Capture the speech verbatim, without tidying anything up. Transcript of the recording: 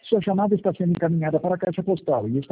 Sua chamada está sendo encaminhada para a caixa postal e está